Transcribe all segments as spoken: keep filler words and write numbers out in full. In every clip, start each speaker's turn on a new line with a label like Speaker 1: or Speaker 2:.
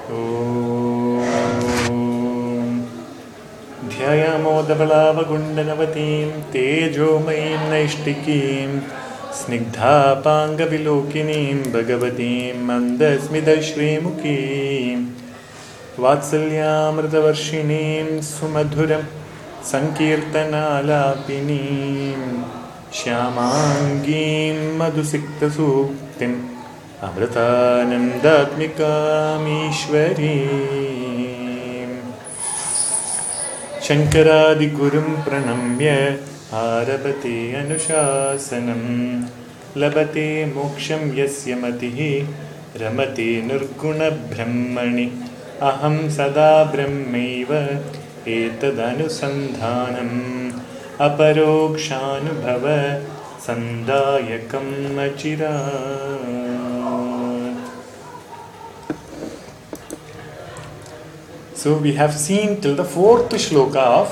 Speaker 1: Om Dhyayamodavalavagundanavatim Tejomayim Naishtikim Snigdhapangavilokinim Bhagavatim Mandasmidashrimukim Vatsalyamritavarshinim Sumadhuram Sankirtanalapinim Shyamangim Madhusiktasuktim Amritanandatmikam Ishwarim Shankaradigurum pranamya Arabate anushasanam Labate moksham yasya matihi Ramate nirguna brahmani Aham sada brahmaiva etadanusandanam Aparokshanubhava Sandayakam achirat. So we have seen till the fourth shloka of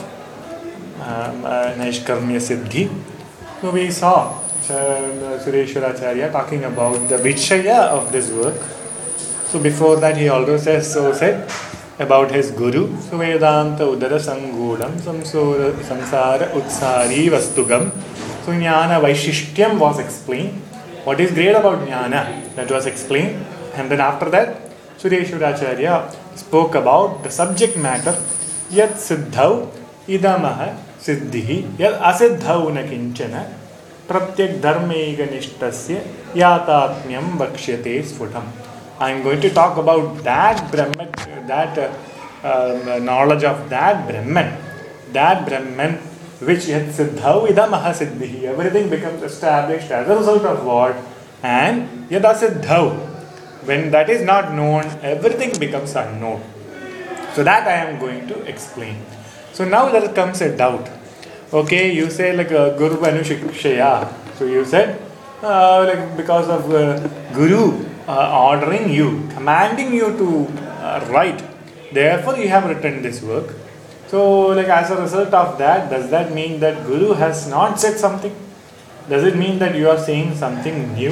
Speaker 1: um, uh, Naishkarmya Siddhi. So we saw uh, Sureshwaracharya talking about the Vishaya of this work. So before that he also says, so said about his Guru. So Vedanta Udara Sangudam Samsara Utsari Vastugam. So Jnana Vaishishtyam was explained. What is great about Jnana? That was explained. And then after that, Sureshwaracharya spoke about the subject matter. Yat siddhau idamaha siddhihi yat asiddhau na kinchana pratyak dharmega nishtasya yatatmyam vakshyate sfutam. I am going to talk about that Brahman, that uh, uh, knowledge of that Brahman, that Brahman which yat siddhau idamaha siddhihi. Everything becomes established as a result of what? And yat asiddhau. When that is not known, everything becomes unknown. So that I am going to explain. So now there comes a doubt. Okay, you say like uh, Guru Anushiksheya. So you said uh, like because of uh, Guru uh, ordering you, commanding you to uh, write. Therefore you have written this work. So like as a result of that, does that mean that Guru has not said something? Does it mean that you are saying something new?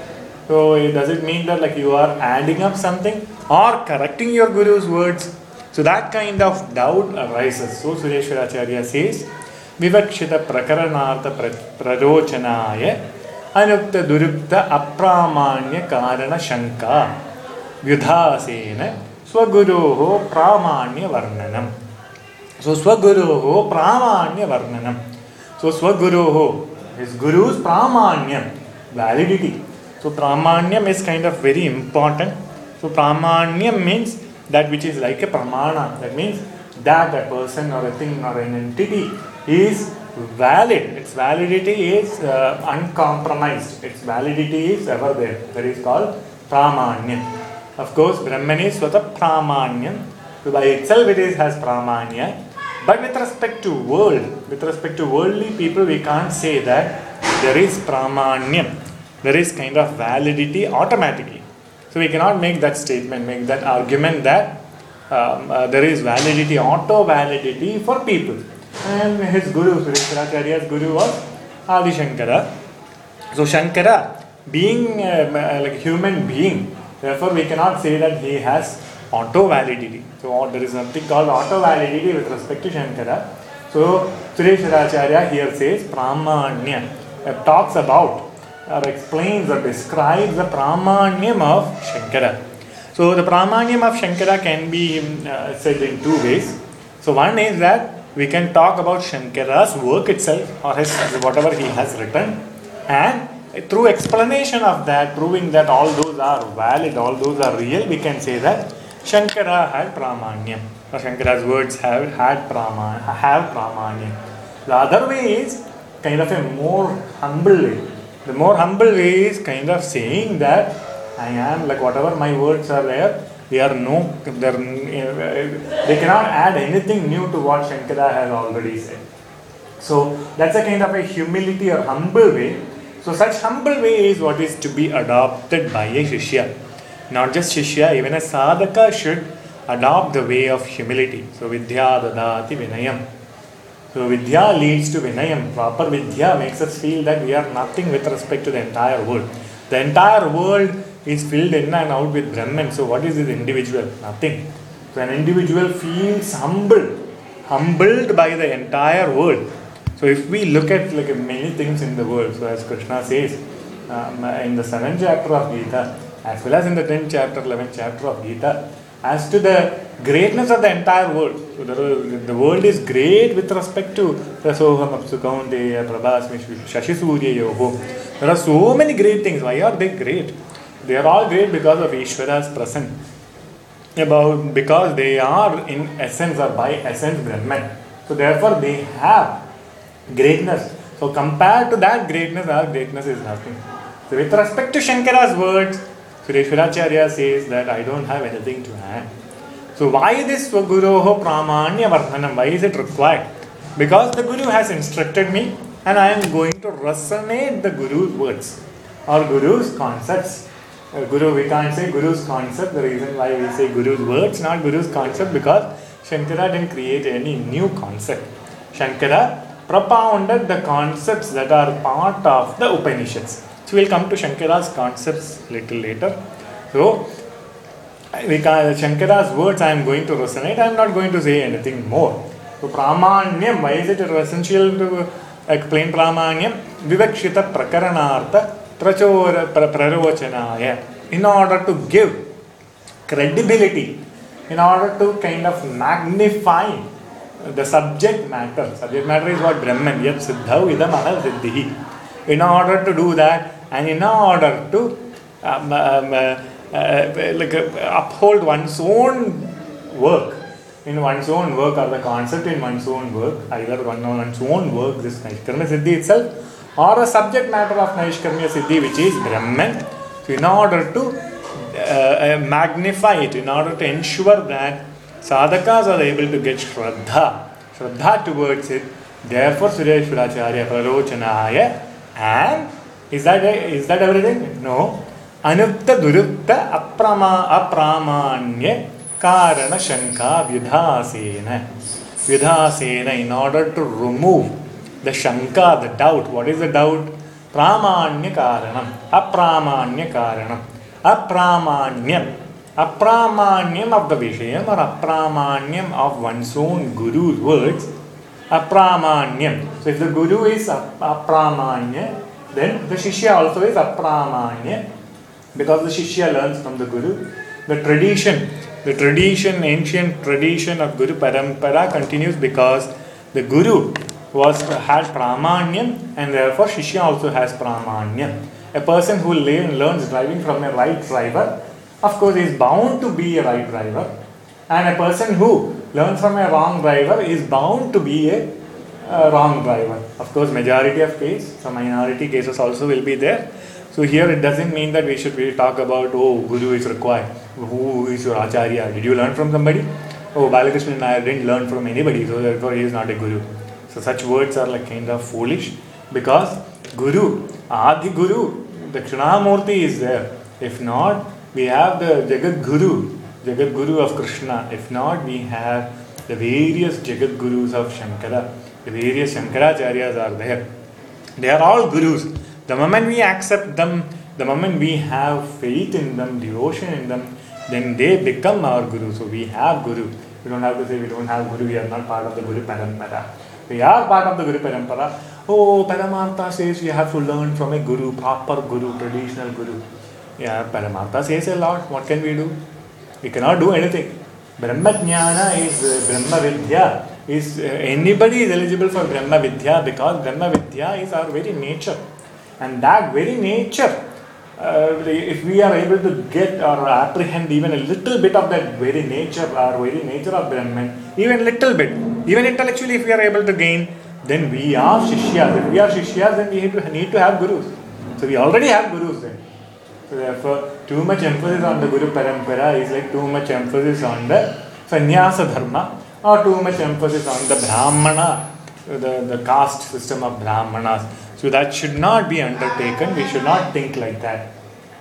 Speaker 1: So does it mean that like you are adding up something or correcting your Guru's words? So that kind of doubt arises. So Sureshwaracharya says, Vivakshita prakaranartha prarochanaya anukta durukta apramanya karana shanka vyudhasena swaguroho pramanya varnanam. So swaguroho pramanya varnanam. So swaguroho, his Guru's pramanya, validity. So pramanyam is kind of very important. So pramanyam means that which is like a pramana. That means that a person or a thing or an entity is valid. Its validity is uh, uncompromised. Its validity is ever there. That is called pramanyam. Of course, Brahman is swata pramanyam. So by itself it is has pramanya. But with respect to world, with respect to worldly people, we can't say that there is pramanyam. There is kind of validity automatically. So we cannot make that statement, make that argument that um, uh, there is validity, auto-validity for people. And his Guru, Sureshwaracharya's Guru was Adi Shankara. So Shankara, being uh, like a human being, therefore we cannot say that he has auto-validity. So there is something called auto-validity with respect to Shankara. So Sureshwaracharya here says Pramanya. It talks about or explains or describes the pramanyam of Shankara. So the pramanyam of Shankara can be uh, said in two ways. So one is that we can talk about Shankara's work itself or his, whatever he has written, and through explanation of that, proving that all those are valid, all those are real, we can say that Shankara had pramanyam, or Shankara's words have had pramanyam, have pramanyam. The other way is kind of a more humble way. The more humble way is kind of saying that I am like whatever my words are there, they are no, they cannot add anything new to what Shankara has already said. So that's a kind of a humility or humble way. So such humble way is what is to be adopted by a Shishya. Not just Shishya, even a Sadhaka should adopt the way of humility. So Vidya Dadati Vinayam. So Vidya leads to Vinayam. Proper Vidya makes us feel that we are nothing with respect to the entire world. The entire world is filled in and out with Brahman. So what is this individual? Nothing. So an individual feels humbled, humbled by the entire world. So if we look at like many things in the world, so as Krishna says um, in the seventh chapter of Gita, as well as in the tenth chapter, eleventh chapter of Gita, as to the greatness of the entire world. So the, the world is great with respect to Rasoham Apsu Kaunteya Prabhasmi Shashi Surya Yoho. There are so many great things. Why are they great? They are all great because of Ishvara's presence. About because they are in essence or by essence Brahman. So therefore they have greatness. So compared to that greatness, our greatness is nothing. So with respect to Shankara's words, Sureshwaracharya says that I don't have anything to add. So why this Swaguroho Pramanya Vardhanam? Why is it required? Because the Guru has instructed me and I am going to resonate the Guru's words or Guru's concepts. Uh, Guru, we can't say Guru's concept. The reason why we say Guru's words, not Guru's concept, because Shankara didn't create any new concept. Shankara propounded the concepts that are part of the Upanishads. So we'll come to Shankara's concepts little later. So we can, Shankara's words I am going to resonate. I am not going to say anything more. So Pramanyam, why is it essential to explain Pramanyam? Vivakshita Prakaranartha Prachora Praravachanaya. In order to give credibility, in order to kind of magnify the subject matter. Subject matter is what Brahman, yat siddhau idam ahal siddhihi. In order to do that, and in order to um, um, uh, uh, like uh, uphold one's own work, in one's own work or the concept in one's own work, either one one's own work, this Naishkarmya Siddhi itself, or a subject matter of Naishkarmya Siddhi, which is Brahman. So in order to uh, uh, magnify it, in order to ensure that sadhakas are able to get Shraddha, Shraddha towards it, therefore Sureshwaracharya Prarochanaya. And is that is that everything? No. Anukta Durukta Aprama Apramanya Karana Shanka Vyudhasena. Vyudhasena, in order to remove the Shanka, the doubt. What is the doubt? Pramanya Karanam. Apramanya Karanam. Apramanyam. Apramanyam of the Vishayam or Apramanyam of one's own Guru's words. Apramanyam. So if the Guru is Apramanya, then the Shishya also is Apramanya, because the Shishya learns from the Guru. The tradition, the tradition, ancient tradition of Guru Parampara continues because the Guru was had Pramanyam and therefore Shishya also has Pramanyam. A person who learns driving from a right driver, of course, is bound to be a right driver. And a person who learns from a wrong driver is bound to be a uh, wrong driver. Of course, majority of cases, some minority cases also will be there. So here it doesn't mean that we should really talk about, oh, Guru is required. Who is your Acharya? Did you learn from somebody? Oh, Balakrishna and I didn't learn from anybody, so therefore he is not a Guru. So such words are like kind of foolish, because Guru, Adi Guru, the Dakshinamurti is there. If not, we have the Jagat Guru, Jagat Guru of Krishna. If not, we have the various Jagat Gurus of Shankara. The various Shankaracharyas are there. They are all Gurus. The moment we accept them, the moment we have faith in them, devotion in them, then they become our Guru. So we have Guru. We don't have to say we don't have Guru, we are not part of the Guru Parampara. We are part of the Guru Parampara. Oh, Paramartha says you have to learn from a Guru, proper Guru, traditional Guru. Yeah, Paramartha says a lot. What can we do? We cannot do anything. Brahma Jnana is uh, Brahma Vidya. Is, uh, anybody is eligible for Brahma Vidya, because Brahma Vidya is our very nature. And that very nature, uh, if we are able to get or apprehend even a little bit of that very nature, our very nature of Brahman, even little bit, even intellectually if we are able to gain, then we are Shishyas. If we are Shishyas, then we need to, need to have Gurus. So we already have Gurus then. So therefore, too much emphasis on the Guru Parampara is like too much emphasis on the Sannyasa Dharma, or too much emphasis on the Brahmana, the, the caste system of Brahmanas. So that should not be undertaken. We should not think like that.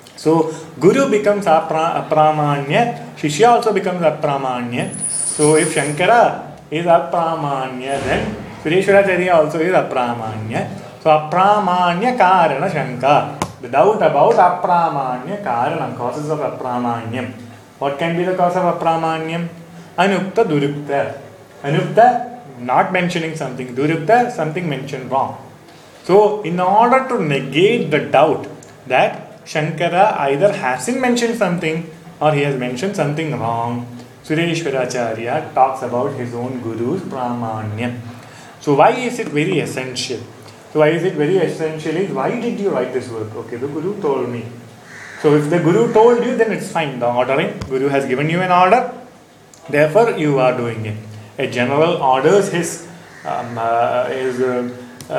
Speaker 1: So Guru becomes apra, Apramanya, Shishya also becomes Apramanya. So if Shankara is Apramanya, then Sureshwaracharya also is Apramanya. So Apramanya Karana Shanka. The doubt about apramanya karanam, causes of apramanyam. What can be the cause of apramanyam? Anukta durukta. Anukta, not mentioning something. Durukta, something mentioned wrong. So, in order to negate the doubt that Shankara either hasn't mentioned something or he has mentioned something wrong, Sureshwaracharya talks about his own Guru's Pramanyam. So, why is it very essential? So, why is it very essential is, why did you write this work? Okay, the Guru told me. So, if the Guru told you, then it's fine. The ordering, Guru has given you an order, therefore you are doing it. A general orders his, um, uh, his uh,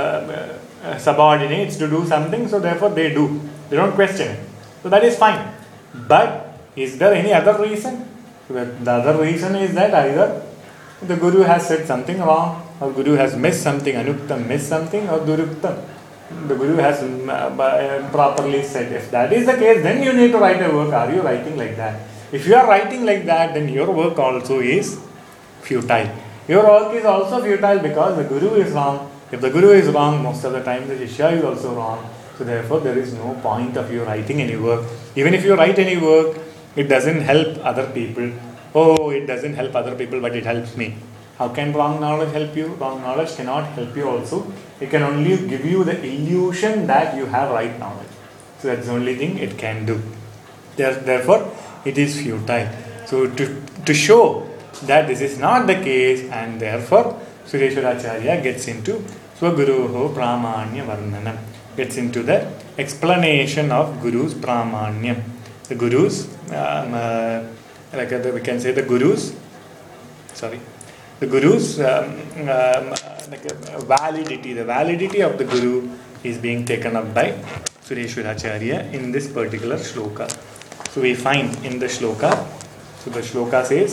Speaker 1: uh, subordinates to do something, so therefore they do. They don't question it. So, that is fine. But, is there any other reason? The other reason is that either the Guru has said something wrong, or Guru has missed something, Anuktam missed something, or Duruktam, the Guru has uh, properly said. If that is the case, then you need to write a work. Are you writing like that? If you are writing like that, then your work also is futile. Your work is also futile because the Guru is wrong. If the Guru is wrong, most of the time the Shishya is also wrong. So therefore there is no point of you writing any work. Even if you write any work, it doesn't help other people. Oh, it doesn't help other people, but it helps me. How can wrong knowledge help you? Wrong knowledge cannot help you also. It can only give you the illusion that you have right knowledge. So that's the only thing it can do. Therefore, it is futile. So to, to show that this is not the case, and therefore Sureshwaracharya gets into Swaguruho Pramanya Varnanam, gets into the explanation of Guru's Pramanyam. The Guru's, um, uh, like uh, we can say the Guru's, sorry, the Guru's um, um, like a validity, the validity of the Guru is being taken up by Sureshwaracharya in this particular shloka. So we find in the shloka, so the shloka says,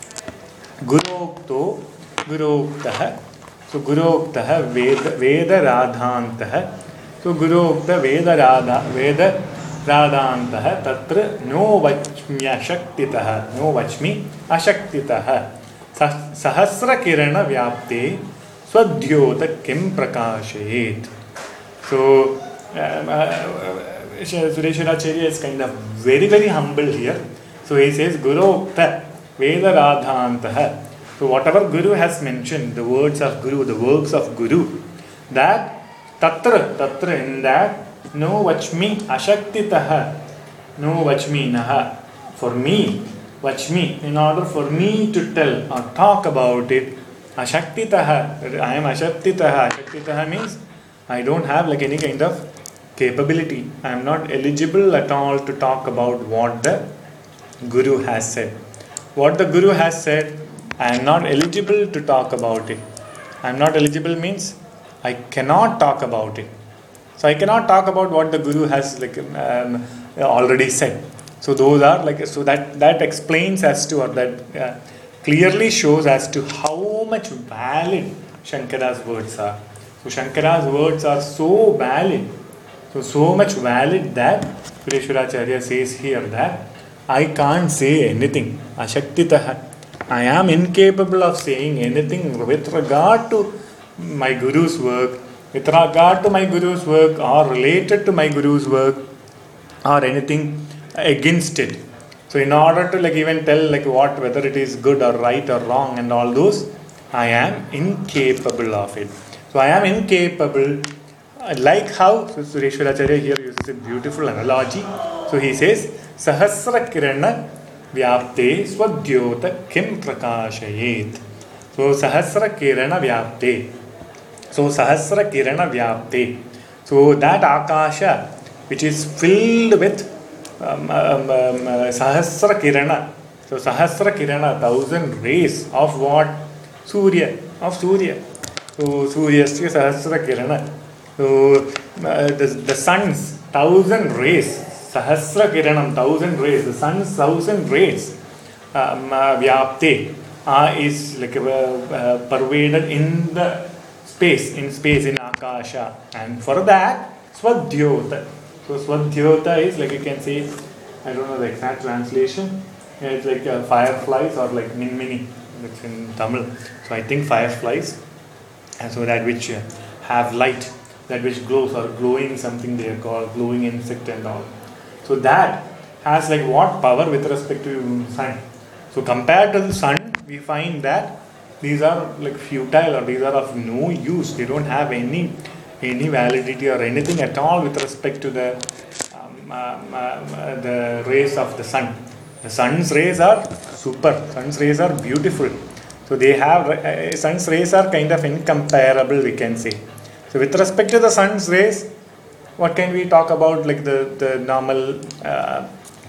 Speaker 1: Gurokto Guroktaha. So Guroktaha Veda, Veda Radhantaha. So Gurokta Veda Radha Veda Radhantaha Tatra No Vachmi Ashaktitaha. No Vachmi Ashaktitaha. Sahasra Kirana Vyapte Swadhyota Kim Prakashayet. So um, uh, Sureshwaracharya is kind of very very humble here. So he says Gurokta Veda Radhantaha. So whatever Guru has mentioned, the words of Guru, the works of Guru, that Tatra, Tatra in that, no Vachmi Ashaktitaha, no Vachmi Naha, for me, Vachmi, in order for me to tell or talk about it, Ashaktitaha, I am Ashaktitaha. Ashaktitaha means I don't have like any kind of capability. I am not eligible at all to talk about what the Guru has said. What the Guru has said, I am not eligible to talk about it. I am not eligible means I cannot talk about it. So I cannot talk about what the Guru has like um, already said. So those are like, so that that explains as to, or that uh, clearly shows as to how much valid Shankara's words are. So Shankara's words are so valid, so so much valid that Sureshwaracharya says here that I can't say anything. Ashaktitaha. I am incapable of saying anything with regard to my Guru's work, with regard to my Guru's work or related to my Guru's work or anything against it. So in order to like even tell like what, whether it is good or right or wrong and all those, I am incapable of it. So I am incapable, like how so Sureshwaracharya here uses a beautiful analogy. So he says, Sahasra Kirana Vyapte Swadhyota Kim Prakashayet. So Sahasra Kirana Vyapte. So Sahasra Kirana Vyapte. So that Akasha which is filled with um, um, um, uh, Sahasra Kirana. So Sahasra Kirana, thousand rays of what? Surya, of Surya. So Suryasya Sahasra Kirana. So uh, the, the sun's thousand rays. Sahasra Kiranam, thousand rays, the sun's thousand rays, um, uh, Vyapte, uh, is like uh, uh, pervaded in the space, in space, in Akasha. And for that, Swadhyota. So Swadhyota is like you can say, I don't know the exact translation, it's like uh, fireflies or like minmini, it's in Tamil. So I think fireflies, and so that which uh, have light. that which glows, or glowing something they call glowing insect and all. So that has like what power with respect to sun. So compared to the sun, we find that these are like futile, or these are of no use. They don't have any any validity or anything at all with respect to the um, um, uh, the rays of the sun. The sun's rays are super. Sun's rays are beautiful. So they have uh, sun's rays are kind of incomparable, we can say. So with respect to the sun's rays, what can we talk about? Like the the normal uh,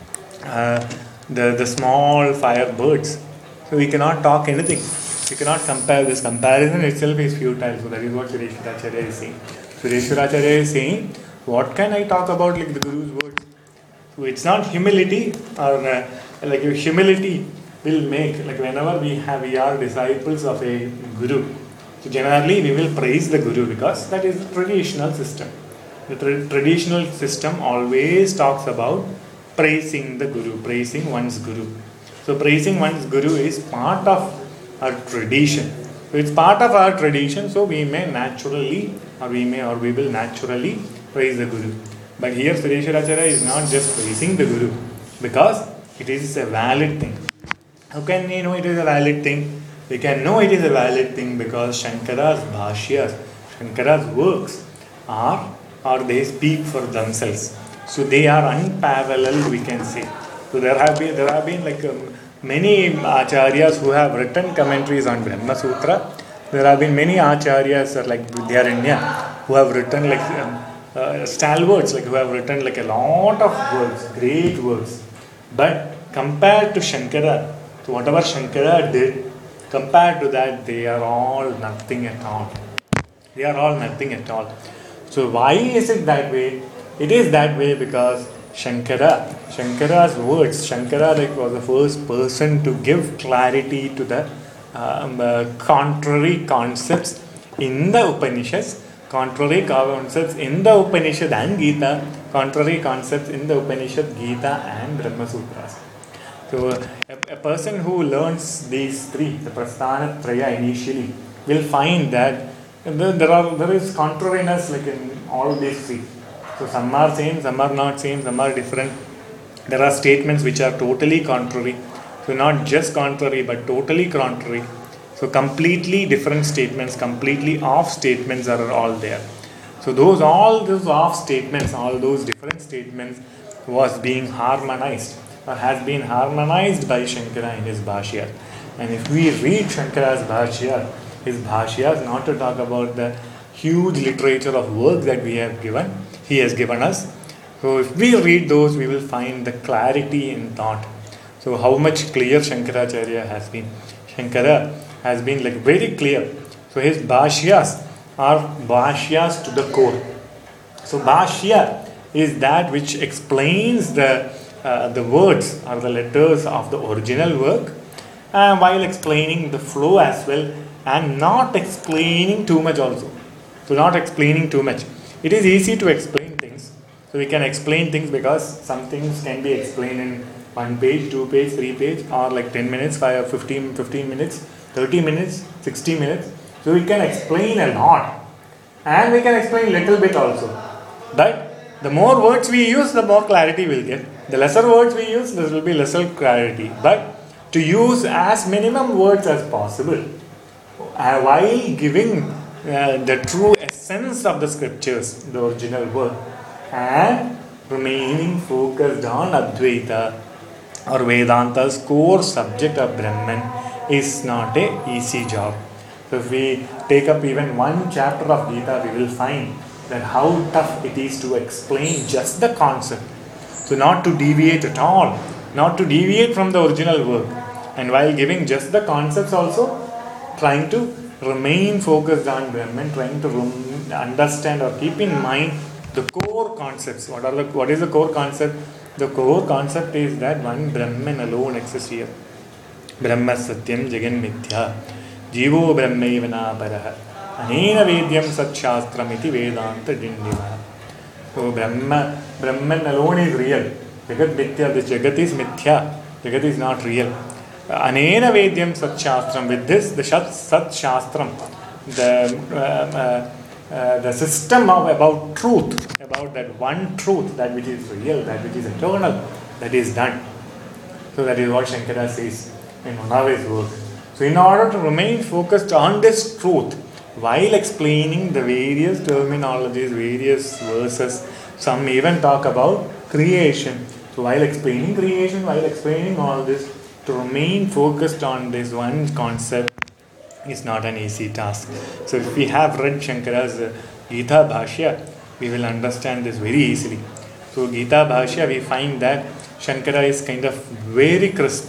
Speaker 1: uh, the the small fire birds. So we cannot talk anything. We cannot compare. This comparison itself is futile. So that is what Sureshwaracharya is saying. Sureshwaracharya is saying, what can I talk about like the Guru's words? So it's not humility, or uh, like humility will make, like whenever we have we are disciples of a Guru. So generally we will praise the Guru because that is the traditional system. The tra- traditional system always talks about praising the Guru, praising one's Guru. So praising one's Guru is part of our tradition. So it's part of our tradition, so we may naturally, or we may, or we will naturally praise the Guru. But here Sureshwaracharya is not just praising the Guru, because it is a valid thing. How can we know it is a valid thing? We can know it is a valid thing because Shankara's bhashyas, Shankara's works are, or they speak for themselves. So they are unparalleled, we can say. So there have been, there have been like um, many acharyas who have written commentaries on Brahma Sutra. There have been many acharyas like Vidyaranya who have written like um, uh, stalwarts, like who have written like a lot of works, great works. But compared to Shankara, so whatever Shankara did, compared to that, they are all nothing at all. They are all nothing at all. So why is it that way? It is that way because Shankara, Shankara's words, Shankara like was the first person to give clarity to the um, uh, contrary concepts in the Upanishads, contrary concepts in the Upanishad and Gita, contrary concepts in the Upanishad, Gita and Brahma Sutras. So a, a person who learns these three, the Prasthana Traya initially, will find that there are there is contrariness like in all these three. So some are same, some are not same, some are different. There are statements which are totally contrary. So not just contrary, but totally contrary. So completely different statements, completely off statements are all there. So those all those off statements, all those different statements was being harmonized, or has been harmonized by Shankara in his Bhashya. And if we read Shankara's Bhashya, his Bhashya, not to talk about the huge literature of work that we have given, he has given us. So if we read those, we will find the clarity in thought. So how much clear Shankaracharya has been. Shankara has been like very clear. So his Bhashyas are Bhashyas to the core. So Bhashya is that which explains the uh, the words or the letters of the original work, uh, while explaining the flow as well, and not explaining too much also. So not explaining too much. It is easy to explain things. So we can explain things because some things can be explained in one page, two page, three page, or like ten minutes, five, fifteen, fifteen minutes, thirty minutes, sixty minutes. So we can explain a lot. And we can explain little bit also. But the more words we use, the more clarity we'll get. The lesser words we use, there will be lesser clarity. But to use as minimum words as possible, uh, while giving uh, the true essence of the scriptures, the original work, and remaining focused on Advaita or Vedanta's core subject of Brahman is not a easy job. So if we take up even one chapter of Gita, we will find that how tough it is to explain just the concept. So not to deviate at all, not to deviate from the original work. And while giving just the concepts also, trying to remain focused on Brahman, trying to rem- understand or keep in mind the core concepts. What are the what is the core concept? The core concept is that one Brahman alone exists here. Brahma Satyam Jagan Mithya Jivo Brahmaiva Paraha Anena Vedyam Sat Shastram iti Vedanta Dindiva. So Brahma, Brahman alone is real. Jagat Mithya, this Jagat is Mithya. Jagat is not real. Anena Vedyam Sat Shastram. With this, the Sat, Sat Shastram, the uh, uh, uh, the system of about truth, about that one truth, that which is real, that which is eternal, that is done. So that is what Shankara says in one of his works. So in order to remain focused on this truth, while explaining the various terminologies, various verses, some even talk about creation. So while explaining creation, while explaining all this, to remain focused on this one concept is not an easy task. So if we have read Shankara's uh, Gita Bhashya, we will understand this very easily. So Gita Bhashya, we find that Shankara is kind of very crisp.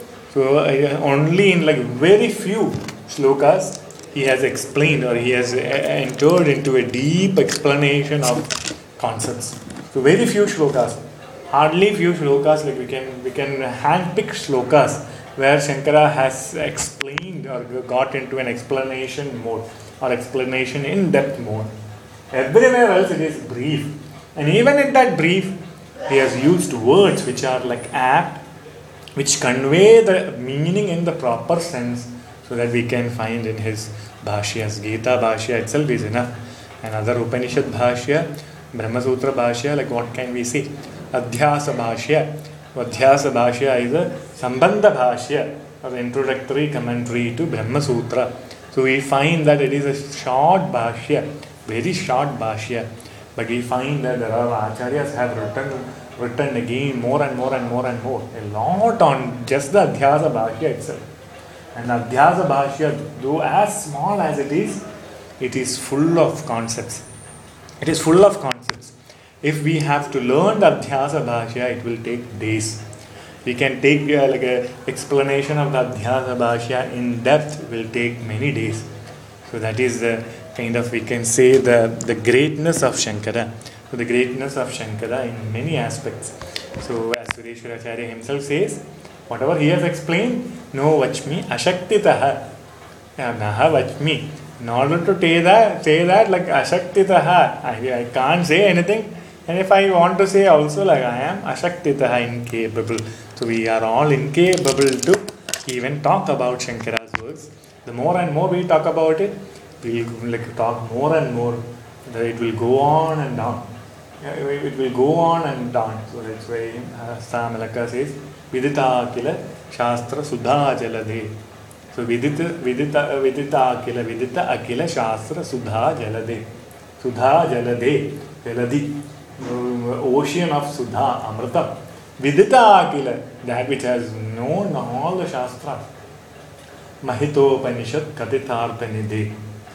Speaker 1: So uh, only in like very few shlokas he has explained, or he has uh, entered into a deep explanation of concepts. So very few shlokas, hardly few shlokas, like we can we can handpick shlokas where Shankara has explained or got into an explanation mode or explanation in depth mode. Everywhere else it is brief, and even in that brief he has used words which are like apt, which convey the meaning in the proper sense, so that we can find in his Bhashyas. Gita Bhashya itself is enough. Another Upanishad Bhashya, Brahma Sutra Bhashya, like what can we say? Adhyasa Bhashya. Adhyasa Bhashya is a Sambandha Bhashya, or the introductory commentary to Brahma Sutra. So we find that it is a short Bhashya, very short Bhashya. But we find that there are Acharyas have written written again more and more and more and more. A lot on just the Adhyasa Bhashya itself. And Adhyasa Bhashya, though as small as it is, it is full of concepts. It is full of concepts. If we have to learn the Adhyasa Bhashya, it will take days. We can take uh, like a explanation of the Adhyasa Bhashya in depth, will take many days. So that is the kind of, we can say, the, the greatness of Shankara. So the greatness of Shankara in many aspects. So as Sureshwaracharya himself says, whatever he has explained, no vachmi ashaktitaha. Naha vachmi. In order to say that, say that like ashaktitaha, I, I can't say anything. And if I want to say also, like I am ashaktitaha, incapable. So we are all incapable to even talk about Shankara's works. The more and more we talk about it, we will like talk more and more. It will go on and on. It will go on and on. So that's why uh, Samalaka says, Vidita Akila Shastra Sudha Jalade. So Vidita Vidita Vidita Akila Vidita Akila Shastra Sudha Jalade. Sudha Jalade. Jaladi. Ocean of Sudha, Amrita. Vidita Akila, that which has known all the Shastras. Mahitopanishad Katitarpanide.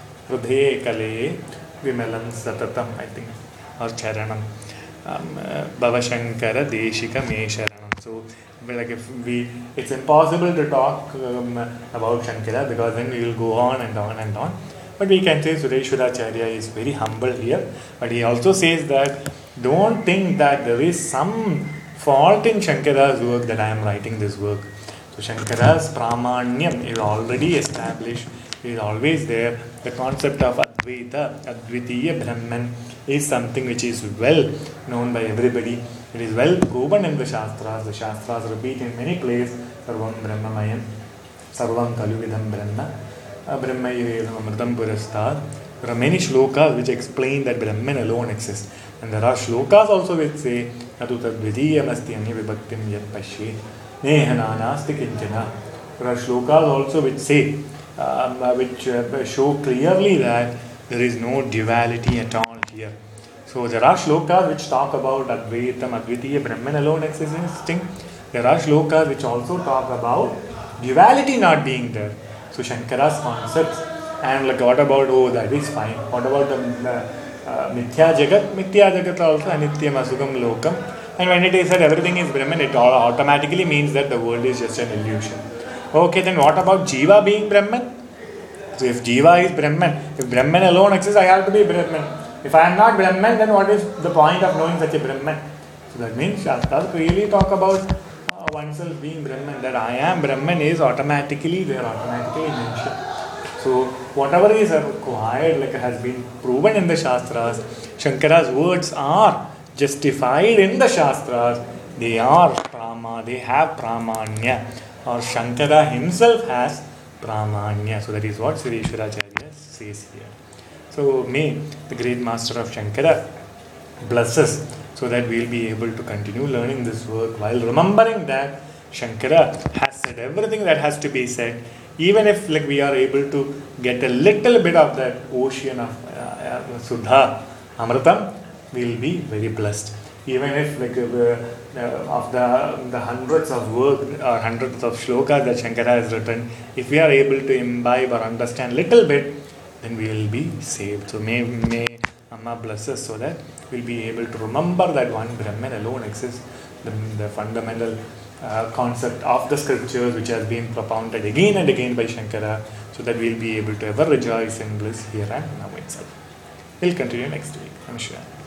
Speaker 1: Hridhe Kale Vimalam Satatam, I think, or Charanam. Um, uh, Bhavashankara Deshika Mesharanam. So, like if we, it's impossible to talk um, about Shankara, because then we will go on and on and on. But we can say Sureshwaracharya is very humble here. But he also says that don't think that there is some fault in Shankara's work that I am writing this work. So Shankara's Pramanyam is already established. It is always there. The concept of Advaita, Advitiya Brahman, is something which is well known by everybody. It is well proven in the Shastras. The Shastras repeat in many places, Sarvam Brahmamayam, Sarvam Kaluvidam Brahma, Brahmayivedam Amritam Purastad. There are many shlokas which explain that Brahman alone exists. And there are shlokas also which say, Natu tadvidiyam asti anhi vibhaktim yat pashe, nehana nasti kinchana. There are shlokas also which say, um, which uh, show clearly that there is no duality at all here. So there are shlokas which talk about Advaitam, Advitiya, Brahman alone existing. There are shlokas which also talk about duality not being there. So Shankara's concepts, and like what about, oh that is fine. What about the uh, uh, Mithya Jagat? Mithya Jagat also Anityam Asugam Lokam. And when it is said everything is Brahman, it automatically means that the world is just an illusion. Okay, then what about Jiva being Brahman? So if Jiva is Brahman, if Brahman alone exists, I have to be Brahman. If I am not Brahman, then what is the point of knowing such a Brahman? So that means Shastras really talk about uh, oneself being Brahman. That I am Brahman is automatically there, automatically mentioned. So whatever is required, like has been proven in the Shastras, Shankara's words are justified in the Shastras. They are Prama, they have Pramanya. Or Shankara himself has Pramanya. So that is what Sureshwaracharya says here. So may the great master of Shankara bless us so that we'll be able to continue learning this work while remembering that Shankara has said everything that has to be said. Even if like we are able to get a little bit of that ocean of uh, uh, Sudha, Amritam, we'll be very blessed. Even if like uh, uh, of the, the hundreds of work or hundreds of shlokas that Shankara has written, if we are able to imbibe or understand little bit, then we will be saved. So may, may Amma bless us so that we'll be able to remember that one Brahman alone exists, the, the fundamental uh, concept of the scriptures which has been propounded again and again by Shankara, so that we'll be able to ever rejoice in bliss here and now itself. We'll continue next week. Namaskar.